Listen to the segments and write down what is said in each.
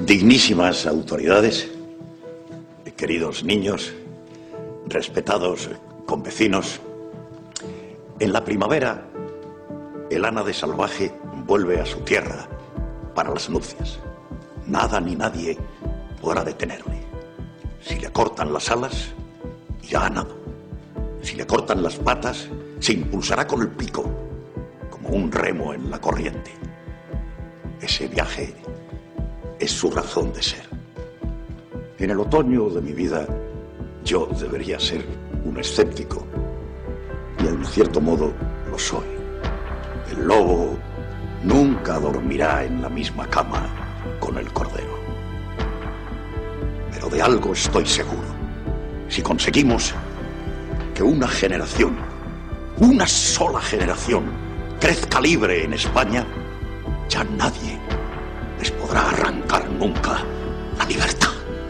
Dignísimas autoridades, queridos niños, respetados convecinos, en la primavera el ánade salvaje vuelve a su tierra para las nupcias. Nada ni nadie podrá detenerle. Si le cortan las alas, irá a nado. Si le cortan las patas, se impulsará con el pico, como un remo en la corriente. Ese viaje es su razón de ser. En el otoño de mi vida, yo debería ser un escéptico, y en cierto modo lo soy. El lobo nunca dormirá en la misma cama con el cordero. Pero de algo estoy seguro. Si conseguimos que una generación, una sola generación, crezca libre en España, ya nadie les podrá arrancar nunca la libertad.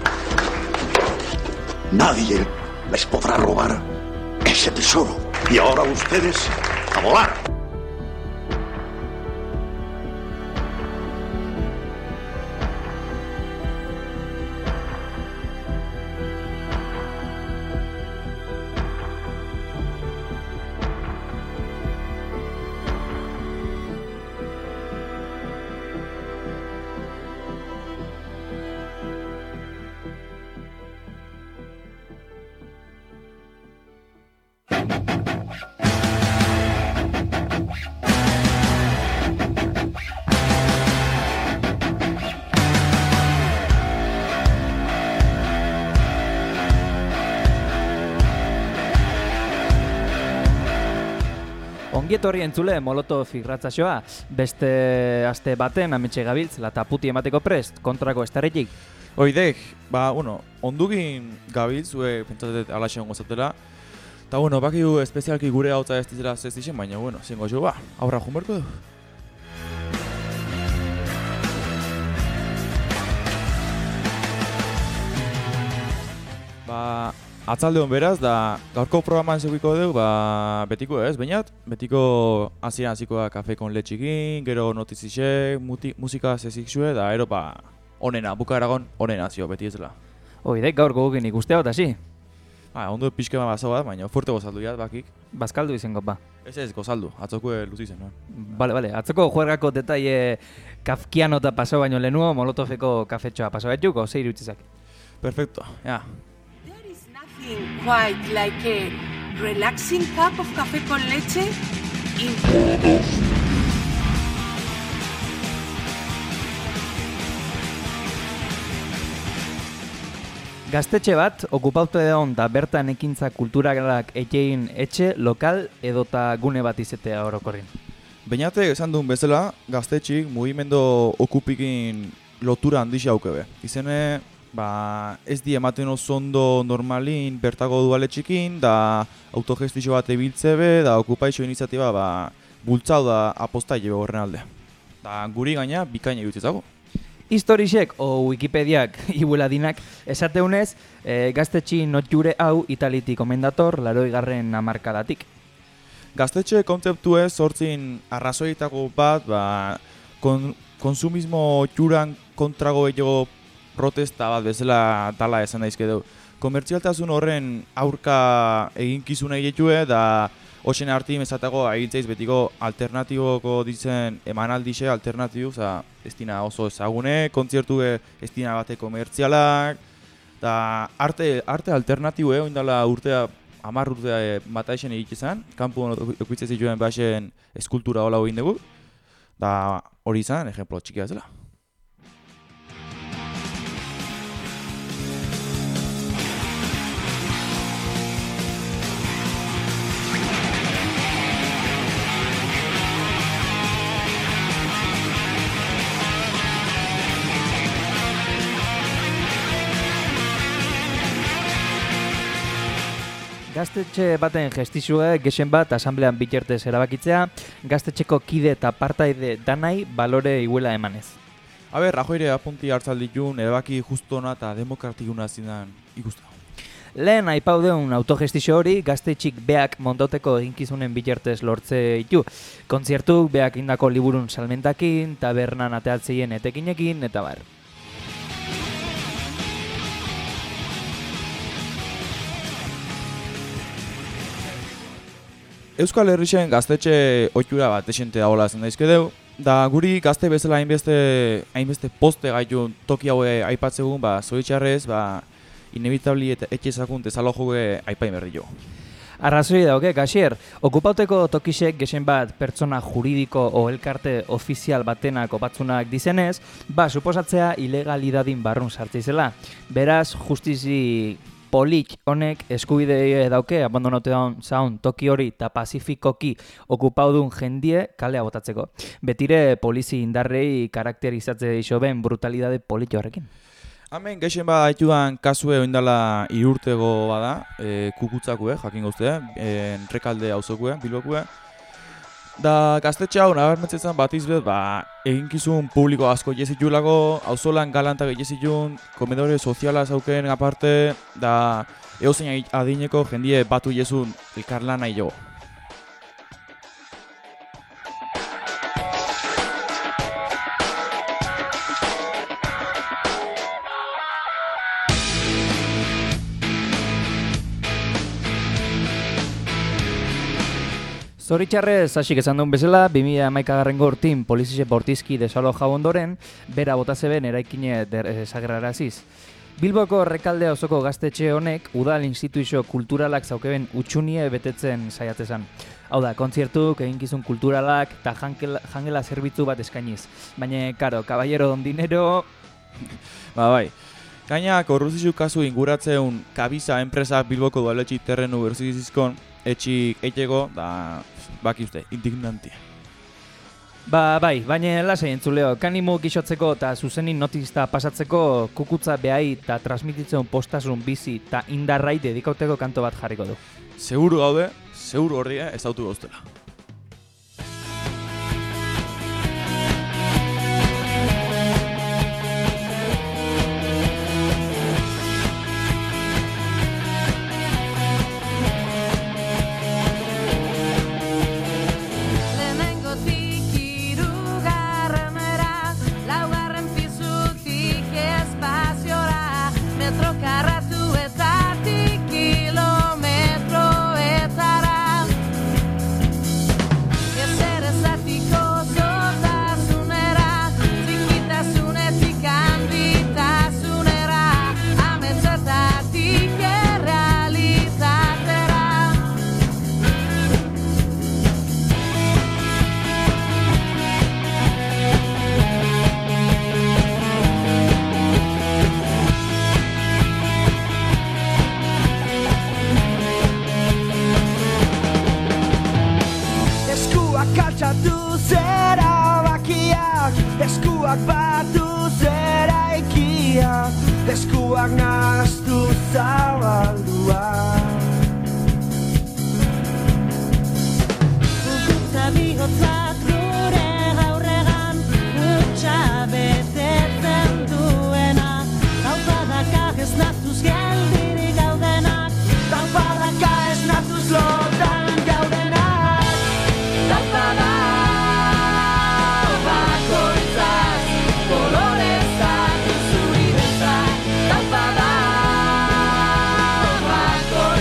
Nadie les podrá robar ese tesoro. Y ahora ustedes a volar. Ongietorri entzule Molotov irratsaioa, beste aste baten ametxe gabiltz, la taputi emateko prest, kontrako estarritik. Oidek, ondugin gabiltzue, pentsatet alaxe hongo zatela. Ta bakigu espezialki gure hautza ez dizela zestixen, baina zengo jo, aurra junberko du. Atzalde hon beraz, da gaurko programan zegoiko dugu, betiko ez, bainat, betiko hasikoa kafe kon letxikin, gero notizixek, musika zezikxue, da ero onena, bukaeragon onena zio, beti ezela. Oidek gaur gogukin ikustea bat hasi. Ondo pixke bazo bat, baina fuerte gozaldu jat, bakik. Bazkaldu izango ba. Ez, gozaldu, atzoko luzi zen, no? Bale, atzoko juergako detaile kafkiano eta paso baino lehenuo, Molotoveko kafetxoa paso betuko, ze irutzizak. Perfecto, ja. Quite like a relaxing cup of café con leche in Gaztetxe bat okupautu egon da bertan ekintza kulturalak egin etxe, lokal edota gune bat izetea orokorrin. Beñate esan duen bezala, gaztetxik mugimendo okupikin lotura handixa aukebe. Izene, ez di ematen oso normalin bertako dualetxikin, da autogestixo bat ebiltzebe, da okupaixo iniziatiba bultzau da apostaile horren alde. Da guri gaina bikaina egutzezago. Historisek o Wikipediak ibueladinak esateunez, gaztetxi notjure hau italitik omendator 80. hamarkadatik. Gaztetxe kontzeptu ez sortzin arrazoitako bat, konsumismo txuran kontrago ego protesta bat bezala tala esan daizke dugu. Komertzialtasun horren aurka eginkizuna egietue, da hoxen arti mezatako agintzeiz betiko alternatiboko ditzen emanaldixe alternatibu, ez dina oso ezagune, kontzertu ez dina bate komertzialak, da arte alternatibu oindala urtea, 10 urtea mataixen egitezan, kanpu okuitzez dituen baxen eskultura hola egin dugu, da hori izan, ejemplo txikia zela. Gaztetxe baten gestizue, gexen bat, asamblean bitartez erabakitzea, gaztetxeko kide eta partaide danai balore iguela emanez. Rajoire apunti hartzalditun, erabaki justona eta demokratikuna zidan ikusta. Lehen aipaudeun autogestizio hori, gaztetxik beak mondauteko eginkizunen bitartez lortze ditu. Kontzertuk beak indako liburun salmentakin, tabernan ateatzeien etekinekin, eta bar. Euskal Herrixen gaztetxe ohitura bat esente dagoela zen daizke deu, da guri gazte bezala hainbeste poste gaitu toki haue aipatzegun, zoritxarrez, inevitabli eta etxezakun desalojuge aipain berri jo. Arrazoi dauke, Gaxier, okupauteko tokisek gesen bat pertsona juridiko o elkarte ofizial batenak opatzunak dizenez, suposatzea ilegalidadin barrun sartzizela. Beraz, justizi polit honek eskubide dauke abandonatean zaun toki hori eta pazifikoki okupaudun jendie kalea botatzeko. Betire polizi indarrei karakterizatze iso ben brutalidade polit horrekin. Hemen geixen bada haitudan kasue oindala 3 urtego bada, kukutzakue, jakin gauzte, Rekalde auzokue, Bilbokue. Da gaztetxe hau nabarmetzetzen bat izbet, eginkizun publiko asko jezitulako, auzolan galantak jezitun, komedore soziala zauken aparte, da eozein adineko jendie batu jezun elkarlana jo. Zoritxarrez, hasik esan duen bezala, 2011 urtin polizixe bortizki desaloja ondoren, bera botazeben eraikine desagerraraziz. Bilboko Rekalde auzoko gaztetxe honek udal instituzio kulturalak zaukeben utxunie betetzen saiatzezan. Hau da, kontziertuk, eginkizun kulturalak eta jangela zerbitzu bat eskainiz. Baina, karo, caballero don dinero... Bai. Gaina, korrupzio kasu inguratzeun Kabiza enpresa Bilboko udaletxe terrenu berzizizkon, etxik eiteko, da baki uste, indignantia. Bai, baina lasai entzuleo, kanimo gixotzeko eta zuzenin notizta pasatzeko kukutza behai eta transmititzen postasun bizi eta indarrai dedikauteko kanto bat jarriko du. Seguru gaude, seguru horria ez autu gauztela. Eskuak batu zera ikia, eskuak nahaztu zabaldua. Kukutza bihotzak gure gaurregan, utxa betetzen duena. Taupadaka ez natuz geldirik gaudenak, taupadaka ez natuz lotan gaudenak. Taupada colores,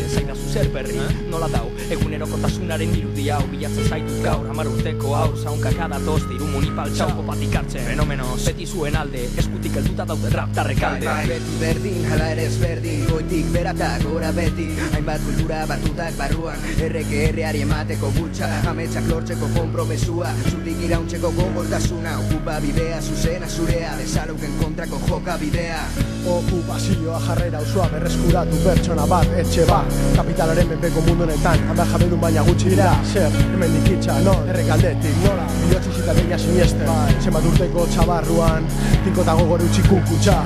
esaidazu zer berri, nola dau, egunerokotasunaren irudi hau, bilatzen zaitut gaur, 10 urteko hau, zaunkaka datoz, diru munipal txau kopatik hartzen, fenomenos, beti zuen alde, eskutik helduta daude raptarrek alde. Beti berdin, hala ere ezberdin, goitik beratak gora beti, hainbat kultura batutak barruan, erreari emateko bultza, ametsak lortzeko konpromesua, zutik irauntzeko gogortasuna, okupa bidea, zuzena zurea, desaluken kontrako joka bidea. Okupazioa jarrera osoa berreskuratu pertsona bat, etxe bat, kapitalaren menpeko mundu honetan, handar jabedun baina gutxi dira, zer, hemen dikitza, non, errekaldetik, nola, bilotzuz eta deia siniesten, zenbat urteko txabarruan, tinkota gogor utzi kukutxa.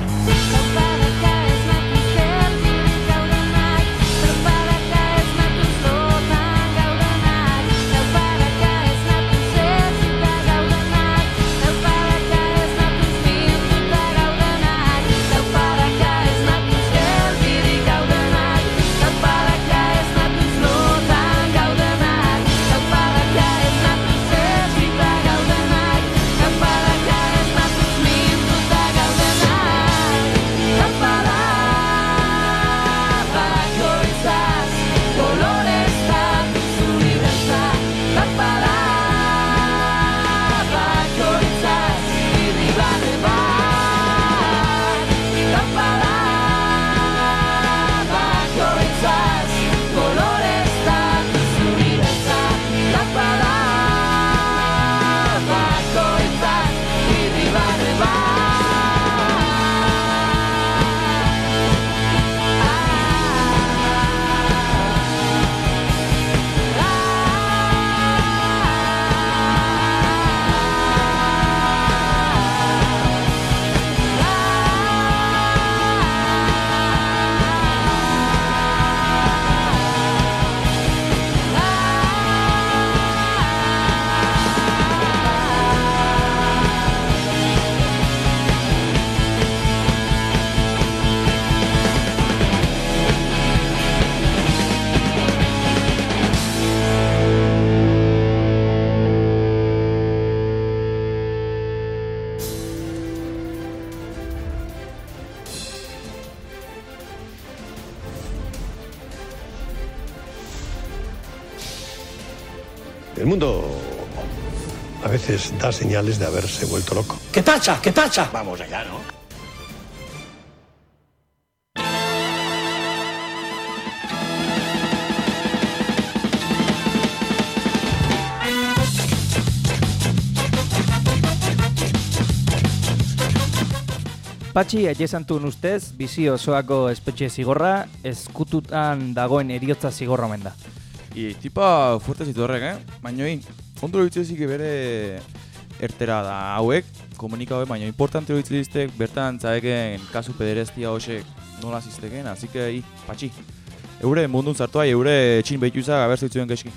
El mundo a veces da señales de haberse vuelto loco. ¡Que tacha! ¡Que tacha! Vamos allá, ¿no? Patxi etxezantun ustez, bizi osoako espetxe zigorra, eskututan dagoen eriotza zigorra omen da. Tipa fuerte zitu horrek, baina ondo ditzezik bere ertera da hauek, komunika hauek, baina importante ditziztek bertan zaeken kasu pederestia hoxek nola zizteken, así que, patxi, eure mundun zartua, eure etxin behituzak abertzu ditzuen keski.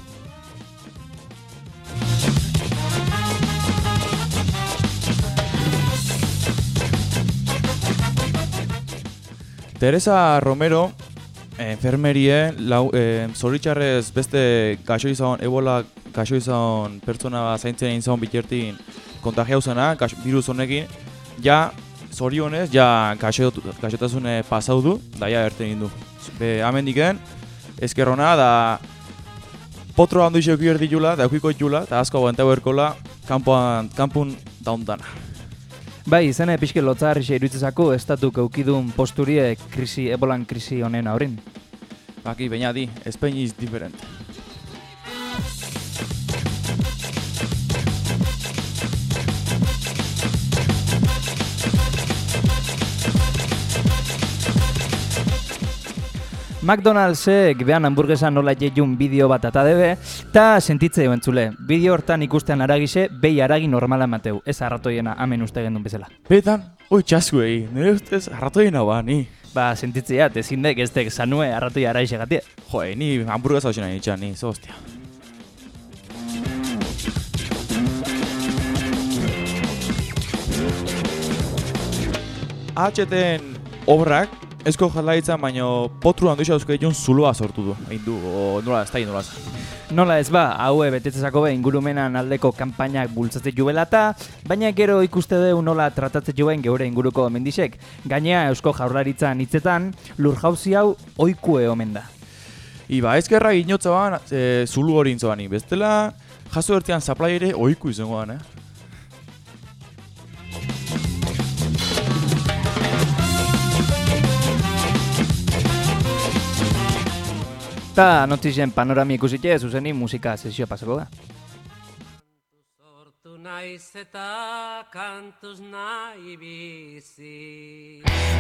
Teresa Romero, enfermerie, zoritxarrez beste gaixo izan, ebola gaixo izan pertsona zaintzen egin zaun bikertin kontagia uzena, virus honekin, ja, zorionez, ja gaixotasune pasau du, da ja erten egin du. Hemen diken, ezkerrona, da potro handu izio kier ditula, da eukiko ditula, eta asko aguantau erkola, kanpun daundana. Bai, izan pixke lotzarri iruditzezako estatuk eukidun posturie ebolan krisi honen aurin. Baki, baina di, Spain is different. McDonald'sek behan hamburguesa nola jeiun bideo bat atadebe, eta sentitze joan zule. Bideo hortan ikustean aragixe, behi aragi normala emateu, ez arratoiena amen uste gendun bezala. Betan, oi txaskuei, nire ustez arratoiena ba, ni. Ba, sentitzeat, ezindek ez dek zanue arratoi araixe gatie. Joe, ni hamburguesa hau nahi itxan, ni, zo hostia. HTen obrak, ezko jalaitza, baina potru handu isa eusko zuloa sortu du. Egin du, nola ez da egin nola ez. Nola ez ba, haue betetzezako be ingurumenan aldeko kanpainak bultzatzen juelata, baina gero ikuste deu nola tratatzen juen geure inguruko mendixek. Gainea Eusko Jaurlaritzan hitzetan, lur jauzi hau oikue omen da. Iba, ezkerra inotza ban, zulu hori intzo bani. Bestela, jaso ertean zaplai ere oiku izango ban, Ta notizien panorami ikusite, zuzeni musika sesio pasako da. Sortu naiz eta kantuz nahi bizi.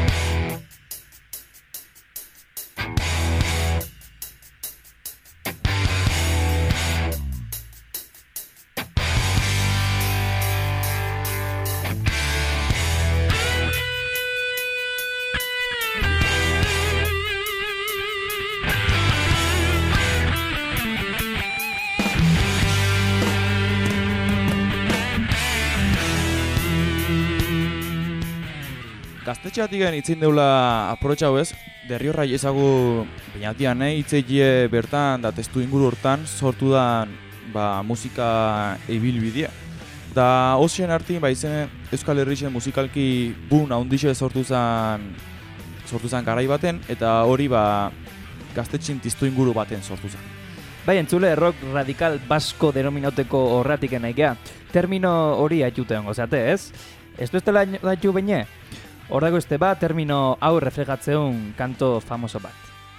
Gaztetxeatik gen itzin deula aprobetxau ez, derriorra ezagu bainatian itzeikie bertan da testu inguru hortan sortu da musika ibilbidea. Da osien artin izen Euskal Herrixen musikalki bun haundixe sortu zan garai baten eta hori gaztetxin testu inguru baten sortu zan. Bai, entzule, rock radikal basko denominateko horratik naikea. Termino hori haitute hongo zate, ez? Ez duestela daitu baine? Hor dago este termino hau reflegatzeun kanto famoso bat.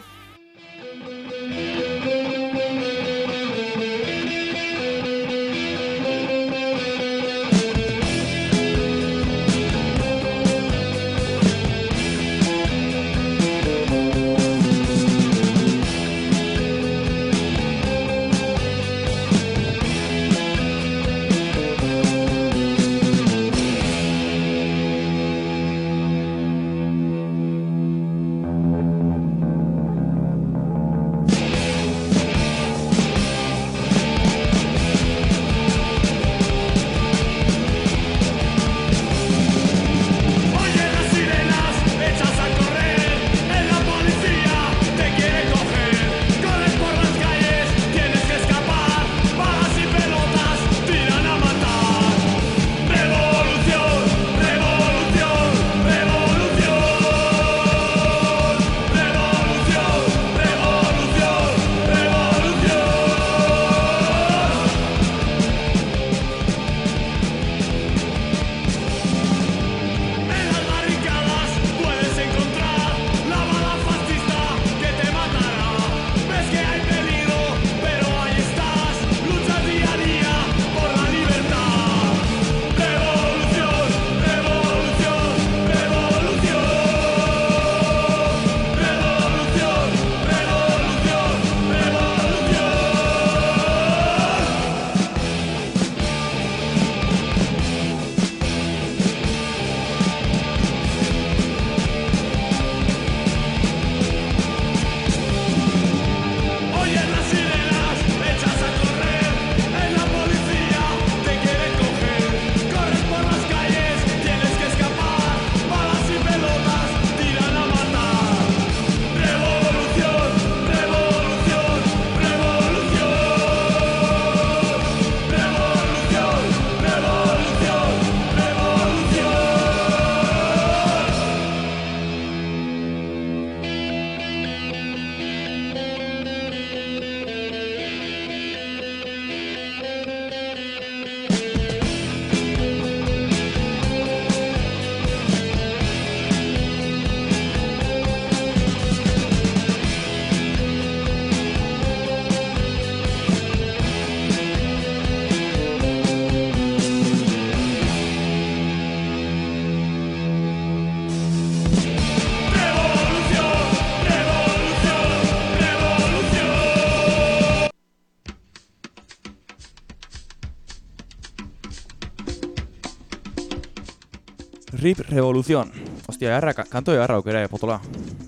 Rip Revolución. Hostia, kanto de garra aukera, potola.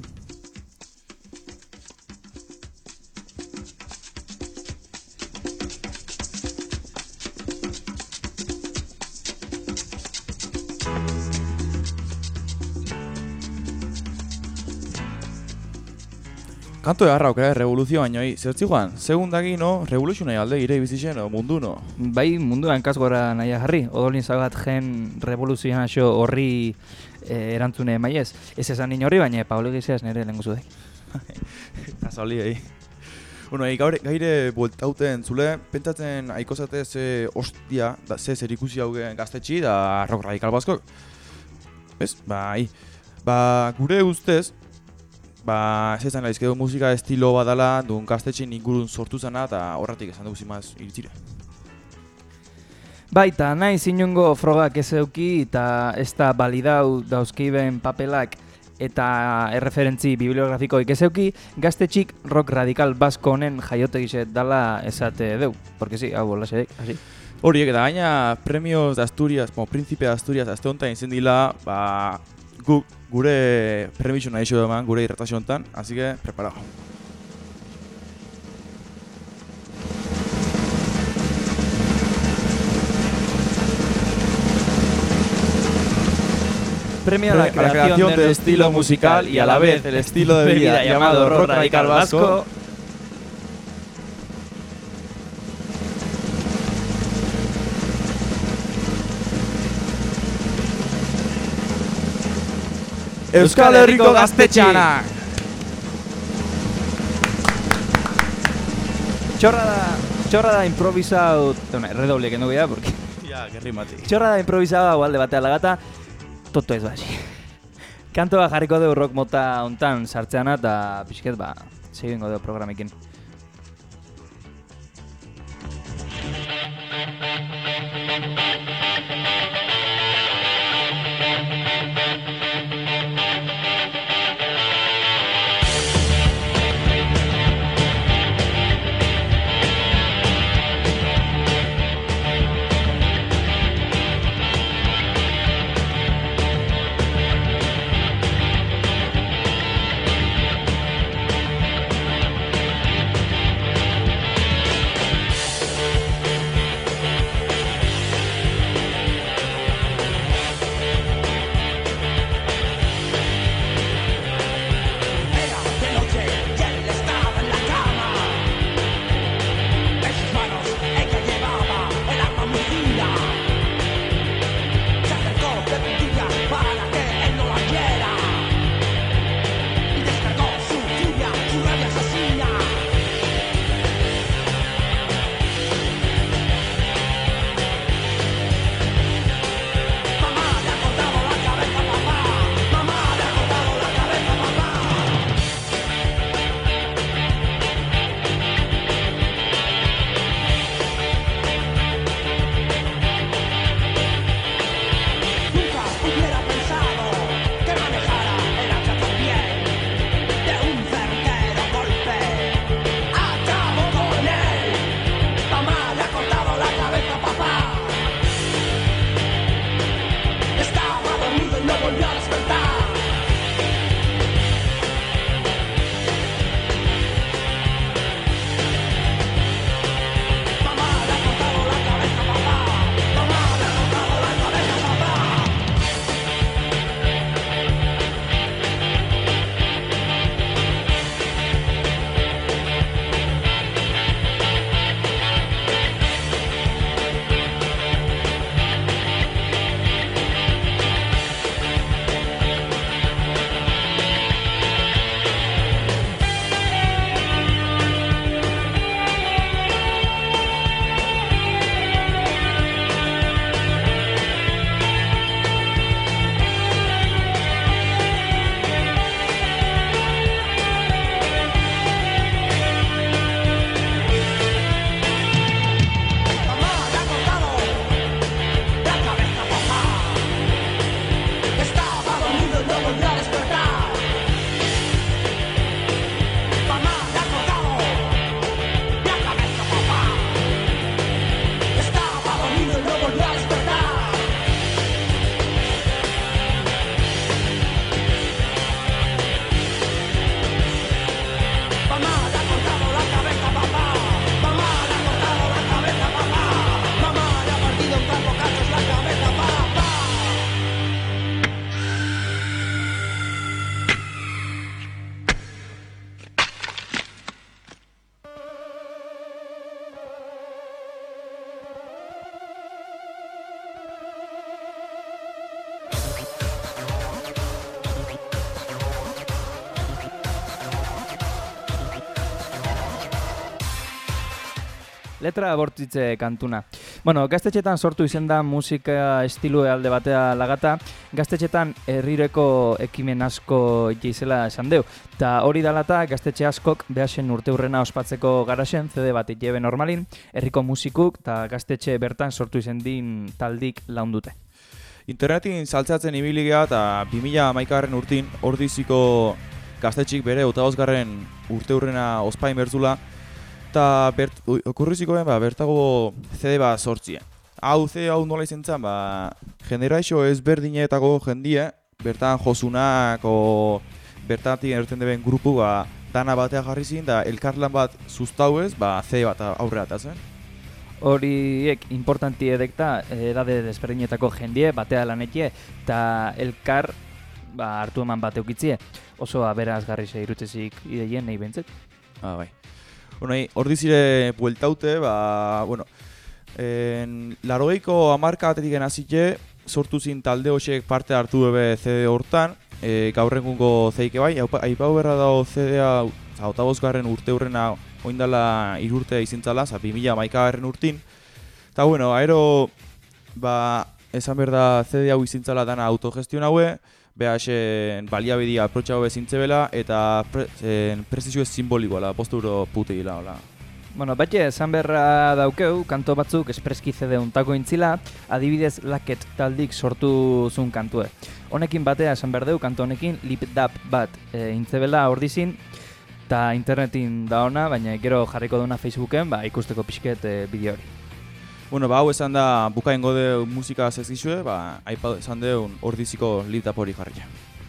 Kanto de garra aukera, revoluzio baino, zertzikoan, segundaki, no, revoluzionai alde gire bizitzen, mundu, no? Bai, mundu hankazgora nahi jarri, odolin zagat gen revoluzioan aso horri erantzune maiez. Ez esan nien horri, baina Pablo Iglesias nire lengu zudek. Kasoli, Bueno, gaire bueltauten zule, pentsatzen aikozate ze ostia, ze zer ikusi haugen gaztetxi da rock radikal baskok. Ez? Gure ustez, ez ezan laizkedo musika estilo badala duen gaztetxin ingurun sortu zena eta horretik esan dugu zimaz iritzire. Baita, nahi zinungo frogak ez euki eta ez da balidau dauzkeiben papelak eta erreferentzi bibliografikoik ez euki, gaztetxik rock radikal basko honen jaiotegizet dala esate deu. Porque sí, hau holasek, hasi. Horiek, eta gaina premios de Asturias, Príncipe de Asturias, azte honetan izen dila, gure premio nahi xo eman, gure irratazio honetan, así que, preparado. Premio a la creación del estilo musical y a la vez el estilo de vida llamado rock radical vasco. Euskal Herriko Gaztetxeanak! Chorrada improvisado... redoble que no voy a porque... Ya, que rimati. Chorrada improvisado igual de batea la gata. Toto ez basi. Kantoa jarriko dugu rock mota hontan sartzeana eta pixket segingo dugu programekin. Letra bortitze kantuna. Bueno, gaztetxetan sortu izen da musika estilue alde batea lagata, gaztetxetan herrireko ekimen asko jeizela esan deu. Ta hori dalata gaztetxe askok behasen urteurrena ospatzeko garasen CD bat jebe normalin, herriko musikuk eta gaztetxe bertan sortu izen din taldik laundute. Internetin saltzatzen ibili geha eta 2011 urtin Ordiziko gaztetxik bere 25. urteurrena ospain bertzula eta okurrizikoen bertago CD bat sortzien. Hau nola izan zen, generaixo ezberdinetako jendie, bertan josunak o bertatik erten deben grupu dana batea jarri zin, da elkarlan bat sustauez, CD bat aurrera eta zen. Horiek importanti edekta edade desberdinetako jendie, batea lanetie, eta elkar hartu eman bat eukitzie. Oso aberazgarri ze irutzezik ideien nahi bentzet. Bai. Ordizire bueltaute, larogeiko hamarka batetik genazite, sortu zin talde hoxek parte hartu ebe CD hortan, gaur egungo zeike bai, aipau berra dago CD-a, 25. urteurrena oindala 3 urte izintzala, 2011 urtin. Eta aero, esan berda CD hau izintzala dana autogestion haue, behasen baliabedi aprotxago bezintzebela eta prezizio ez simbolikoa, posturo pute gila. Bueno, batxe, esan berra daukeu, kanto batzuk espreski CD untako intzila, adibidez Laket taldik sortu zun kantue. Honekin batea esan berdeu, kanto honekin lip-dap bat intzebela ordizin, eta internetin da ona, baina gero jarriko duna Facebooken, ikusteko pixket bideo hori. Hau esan da bukaingo de musika zezizue, aipa esan deun Ordiziko lip-dap hori jarria.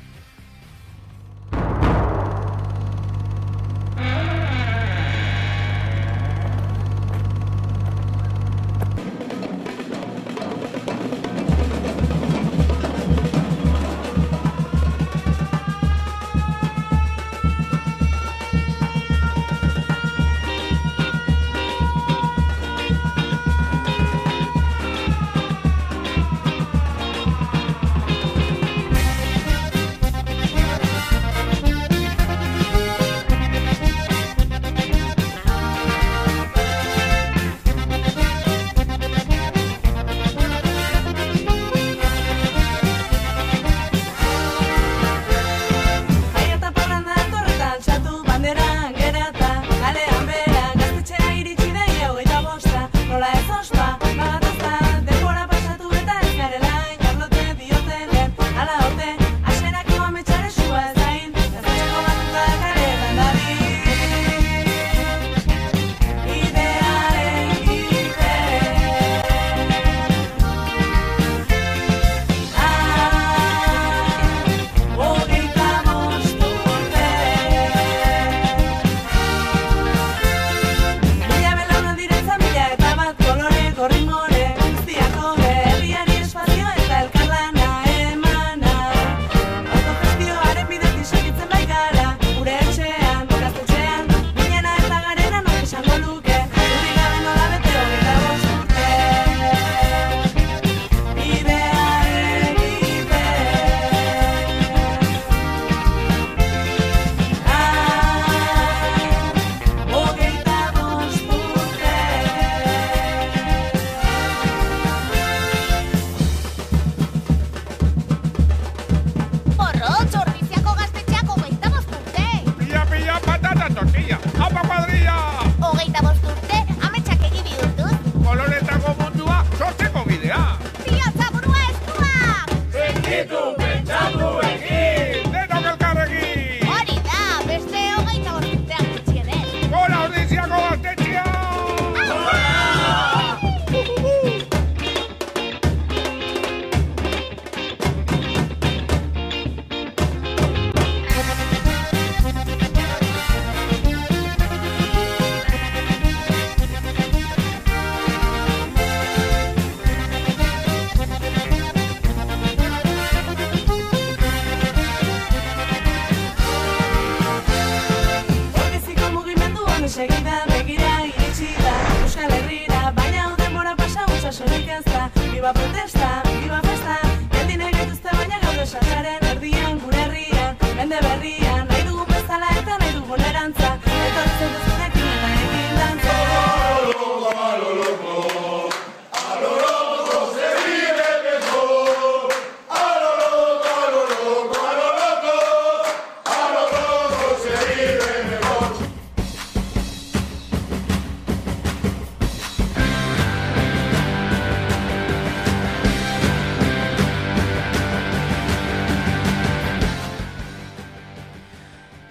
Viva protesta, viva festa, geldinek gaituzte baina gaude sasaren erdian gure herrian, mende berrian, nahi dugun bezala eta nahi dugun erantza, etortzen duzunekin eta egin dantza.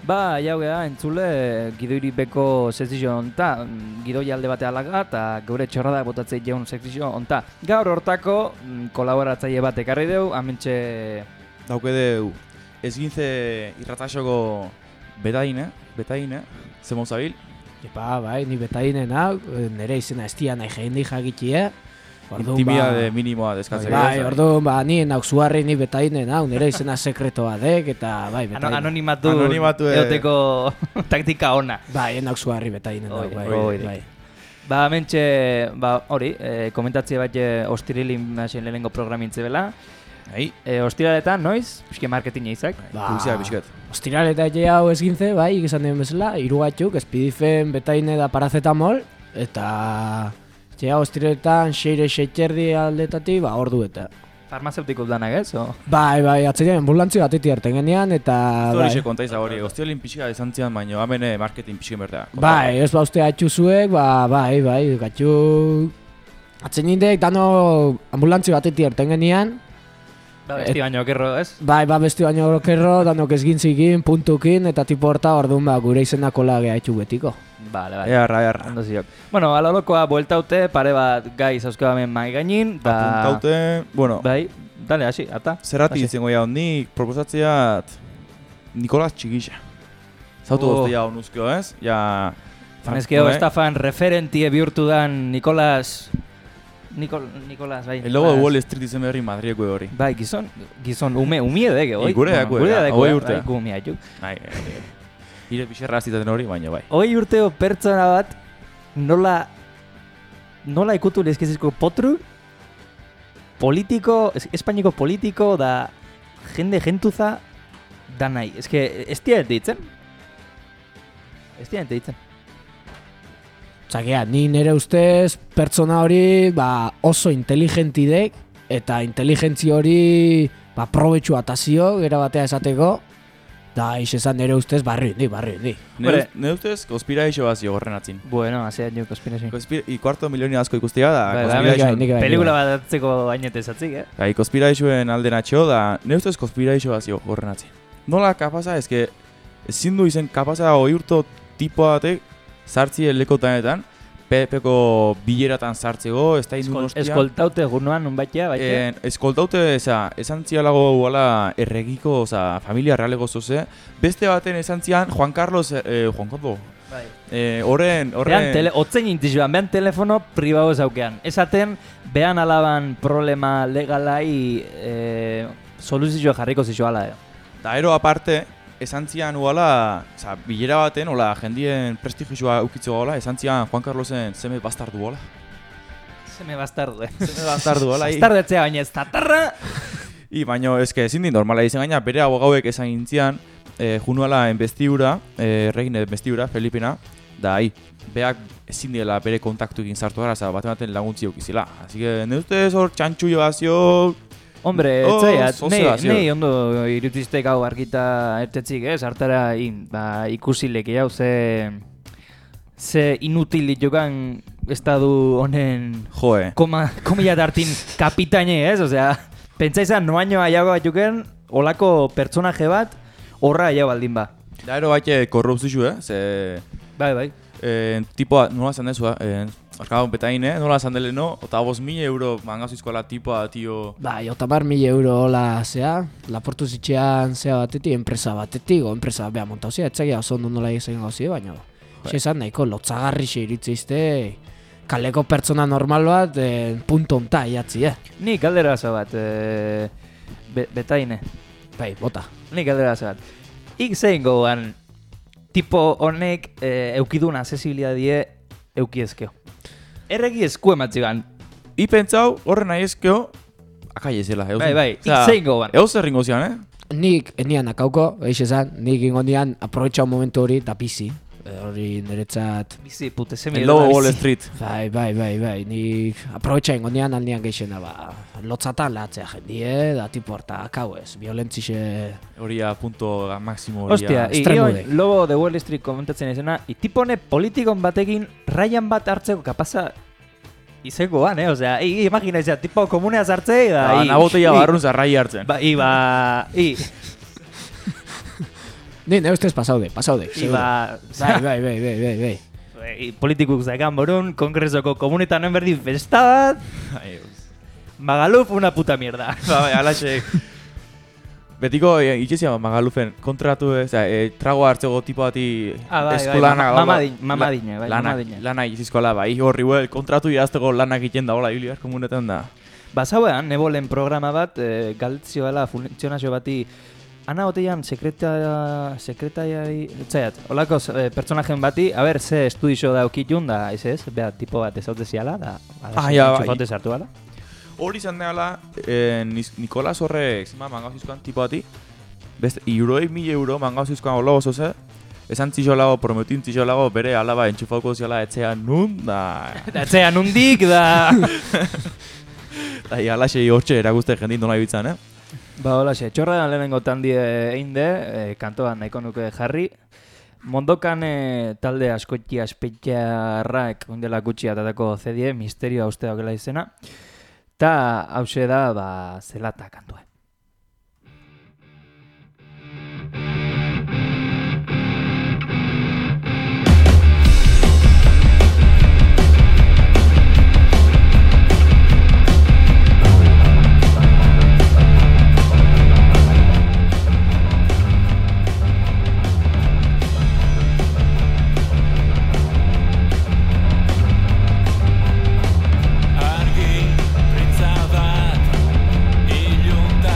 Ba, jau geha, entzule, gidoiri beko sekzio onta, gidoi alde bate alaga, eta geure txorradak botatzei jaun sekzio onta. Gaur hortako kolaboratzaile bat ekarri deu, amentxe... Dauke deu, ezgintze irratasoko betaine, zemo zabil. Epa, bai, ni betainen hau, nire izena estia nahi jendi jakitie. Intimidade minimoa deskatzeko. Bai, orduan, ni nauzuarri ni betainen hau, nire izena sekretoa dek, eta bai, betainen. Anonimatu eoteko taktika ona. Bai, nauzuarri betainen hau, bai. Ba, mentxe, hori, komentatzea bat ostirilin hasen lehenengo programintze bela. Ostiraletan, noiz? Piske marketing eizak. Publizia bisket. Ostiraletan hau ezgintze, bai, ikizan den bezala, irugatxuk, espidifen, betaine da paracetamol, eta... ostiraletan, xeire aldetatik, ordu eta. Farmazeutiko danak ez, o? Bai, atzean, ambulantzi batetik harten genean, eta... Horixe kontaiza hori, ostiralin pixika izan zian, baina hamene marketing pixika berda. Bai, ez uste atxuzuek, bai, gatxu... Atzen nindek, dano ambulantzi batetik harten genean. Besti baino okerro, ez? Bai, besti baino okerro, danok ezgintzikin, puntukin, eta tipo horta orduan gure izenako lagea etxu betiko. Bale. Earra. Ondo ziok. Bueno, alolokoa bueltaute, pare bat gai zauzkabamen mai gainin, da... Apuntaute, bueno... Bai, dale, hasi, ata. Zerrati izango ja, nik proposatzeat Nikolas Txigixa. Zautu gozte ja honuzkio, ez? Ja... Fanezkeo estafan referentie bihurtu dan Nikolas, bai. El logo de Wall Street izen berri Madrieko hori. Bai, gizon, umie dege, oi? Gure dako, hoi urte. Bai, gumia, juk. Ire pixerra azitaten hori, baina bai. Hoi urteo pertsona bat, nola ikutu lezkezizko potru, politiko, espainiko politiko, da jentuza, da nahi. Ez que, ez ditzen. Txakea, ni nire ustez pertsona hori oso inteligentidek, eta inteligentzi hori probetxu atazio, gera batea esateko, da esan nire ustez barri hundi. Nire ustez konspiraixo bazio gorren atzin. Bueno, hasean jo konspiraixo. I kuarto milioni asko ikustia da, konspiraixo. Pelikula bat atzeko bainete esatzik, Bai, konspiraixoen alde natxo da, nire ustez konspiraixo bazio gorren atzin. Nola kapaza, ezin du izen kapaza hoi urto tipo batek, sartzi elekotanetan, Pepeko bileratan sartzeko, ez da indun ostian. Eskoltaute gunoan, unbaitea, baitea? Eskoltaute, esan zialago guala erregiko, familia realego zoze. Beste baten esan zian, Juan Carlos, horren... Otzen intizioan, behan telefono privado zaukean. Esaten, behan alaban problema legalai soluzio jarriko zizoala. Da, ero aparte, esan zian uala, bilera baten, hola, jendien prestigioa ukitzo gola, esan zian Juan Carlosen seme bastardu gola. Seme bastardu, Seme bastardu gola. Bastardetzea baina ez tatarra! Baina ezin din normala izan gaina, bere abogauek esan gintzian, junuala enbestiura, erregin enbestiura, Felipina, da beak ezin diela bere kontaktu egin sartu gara, baten laguntzi eukizila. Así que, ne ustez hor txantxu jogazio... Hombre, etzaiat, nahi ondo irutiztek hau argita ertetzik, hartara ikusilek jau ze inutil jokan estadu honen komila dartin kapitaine, ez? Osea, pentsa izan noaino aiago bat juken, olako pertsonaje bat, horra aiago baldin ba. Da ero baite korrupzizu, Bai. Tipoa, nola zan dezua, Arkadun betaine, nola zan deleno, eta 5.000 euro mangazuzkoa tipoa, tio... Bai, 1.000 euro hola, laportu zitxean, batetik, enpresa batetik, enpresa beha montauzia, etzagia oso ondo nola egin gauzia, baina... Esan nahiko, lotzagarri iritzeizte, kaleko pertsona normal bat, punto onta iatzi, Ni galdera bat, betaine. Bai, bota. Ni galdera bat. Ik zein goan, tipo honek eukiduna accesibilidadie eukiezkeo. Erregi esku ematzigan. Ipentzau, horren nahi ezkeo, akai ezela. Bai, ikzein goan. Eus erringo zian, Nik enian akauko, esan, nik ingo nian aprovecha un momentu hori da bizi. Hori niretzat... Bizi, pute, semi edo Wall Street. Bai, nik aprovecha ingo nian aldean geixena, lotzatan lahatzea jendie, da tipo horta akau ez, violentzixe... Horia, punto máximo, horia... Hostia, lobo de Wall Street komentatzen izena, tipone politikon batekin rayan bat hartzeko kapaza... Izekoan, osea, imagina izan, tipo komunea zartzei da... Naboteia barrun zarrai hartzen. Ni, ne ustez pasaude. Iba... Bai. Politikuk zaigan borun, kongresoko komunitanen berdin festa bat. Magaluf una puta mierda. Bai, alaxe. Betiko itxezia Magalufen kontratu trago hartzeko tipo bati eskolana. Mamadine. Lana izizkola, bai, horri kontratu irazteko lanak egiten da, hola, Ibiliar komunetan da. Bazauean, nebolen programa bat, galtzio bala, funtzionazio bati, ana hoteian sekretariari, etzaiat, holako pertsonajen bati, a ber, ze estudixo daukitun da, ez, beha, tipo bat ezauteziala, da, txufote sartu bala. Hori izan dela, Nikolas horrek, mangauzizkoan tipo bati, beste, €100,000 mangauzizkoan hola oso ze, esan txixolago, prometin txixolago, bere alaba entxufauko ziala etxean nun, da... Etxean nundik, da... Da, alaxe hortxe erakuste jendin dola ibitzan, Ba, holaxe, txorrean lehenengo tandi einde, kantoan nahiko nuke jarri. Mondokan talde askoitia espetxarrak ondela gutxi atatako zedie, misterioa ustea okela izena. Ta hause da, zelata kantua. Argi, printza bat, ilunta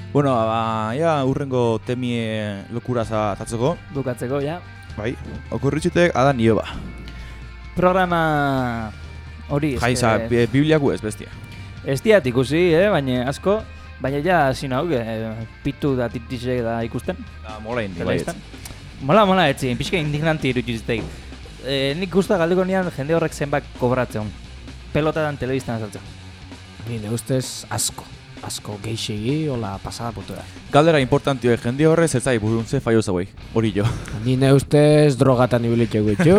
Bueno, ja urrengo temie lokuraza tatzeko. Bukatzeko, ja. Bai, okurritxitek Adan Ieba. Programa hori... Jaiza, bibliaku ez bestia. Ez diat ikusi, baina asko. Baina ja, zin hau, pitu da titisek da ikusten. Mola indi, bai ez. Mola etzin, pixka indignanti irutxizitei. Nik guztua galdeko nian jende horrek zenbak kobratzen. Pelotatan telebistan azaltzen. Nire ustez asko geixegi, hola pasada putura. Galdera importantio, jende horrez ez zai buruntze faio zauei, hori jo. Nire ustez drogatan ibilitxeu gutxu,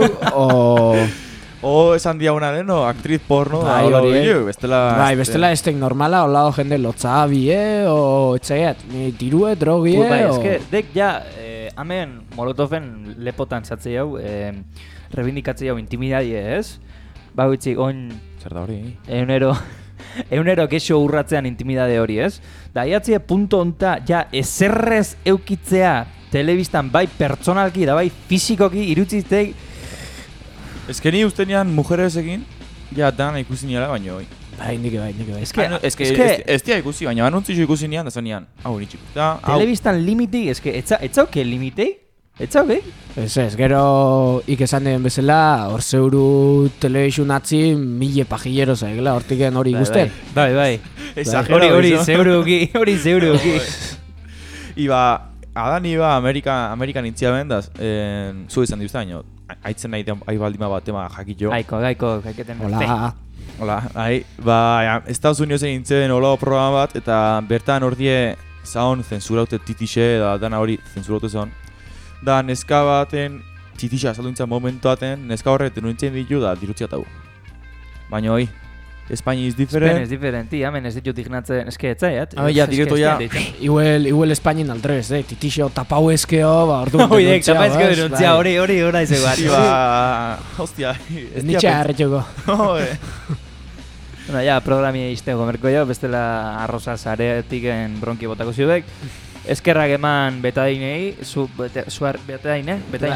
O esan dia una deno, aktriz porno, Bai, bestela estek normala, hola jende lotza abie, o etxaiat, tirue, drogie, bai, eske, dek ja, hemen Molotoven lepotan zatzei hau, rebindikatzei hau intimidadie, ez? Bagoitzik, oin... Zer da hori? Eunero kexo urratzean intimidade hori, ez? Da, iatzie punto onta, ja, ezerrez eukitzea telebistan bai pertsonalki da bai fizikoki irutziztek. Ez que ni ustenean mujeres egin, ja, dana ikusi niala baino hoi. Bai, nike bai. Ez dia ikusi, baina anuntzio ikusi nian, da zanean, hau nitxik. Telebistan limitei, eske, etzauke limitei? Etzauke? Ez, gero ikesan den bezala, hor zeuru television atzi 1000 pajillero zaigela, hortiken hori ikusten. Bai. Hori zeuruki. Iba, Adan Iba Amerikan intzia bendaz, zu izan dibuzta, baino, aitzen nahi baldima bat tema jakitxo. Gaiko, kaiketen. Hola, Estados Unidos egin zen hola programa bat, eta bertan ordie zaon zensuraute titixe, da dana hori zensuraute zaon. Da, neska baten, titixa salduntza momentuaten, neska horret denuintzen ditu da dirutziat hau. Baina hoi, Espaini is different. Espaini is different, hemen ez ditut ignatzen, eske etzaiat. Ja, direkto ja. Igual Espainin aldrez, titixo tapau eskeo, orduan denuntzia. Tapa eskeo denuntzia, hori izegoat. Hostia. Nitxe harretxoko. Bueno, ja, programia iztego merko jo, bestela arroza zaretiken bronki botako ziudek. Eskerrak eman betadinei, betadaine?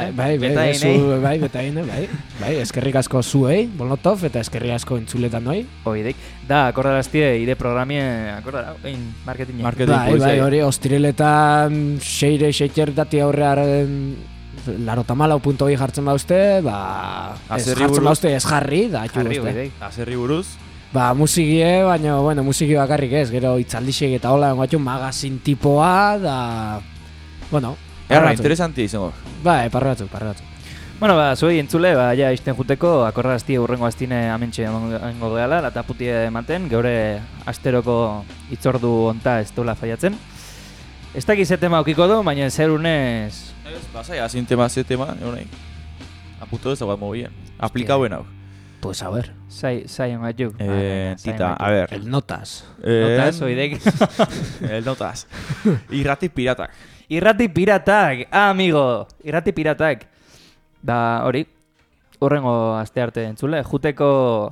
Bai, eskerrik asko zuei, Molotov, eta eskerrik asko entzuletan noi. Hoidek, da, akordaraztie, ide programie, marketing. Bai, hori, ostireletan, xeiter dati aurrearen, 84.2 jartzen bauzte, jartzen bauzte ez jarri, da, Azerri buruz. Musikie, baina, musiki bakarrik ez, gero itzaldixek eta hola, magazin tipoa, da... interesanti izango. Parra batzuk. Zuei entzule, ja izten juteko, akordarazti urrengo astine amentxe engo gehala, eta putie ematen, geure asteroko itzordu onta ez dola faiatzen. Ez dakiz tema aukiko du, baina zer unez... Basai, azin tema, egon nahi. Apunto ez dagoa mobien. Aplikauen hau. Pues a ver. Zaion gaituk. Tita, a ver. El Notas. Notas, oidek. El Notas. Irrati piratak. Irrati piratak, amigo. Irrati piratak. Da, hori. Horrengo aste arte entzule. Juteko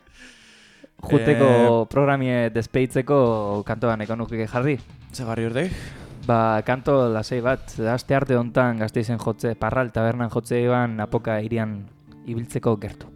programie despeitzeko kantoan ekonuke jarri. Zegarri ordek? Kanto lasei bat. Aste arte hontan Gasteizen jotze, Parral tabernan jotze iban apoka irian ibiltzeko gertu.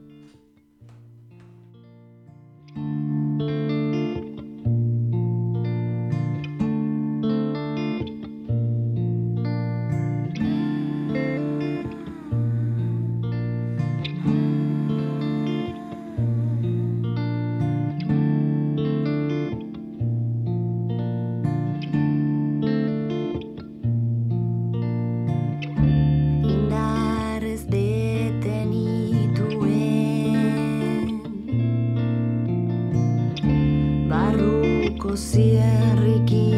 Zierrikin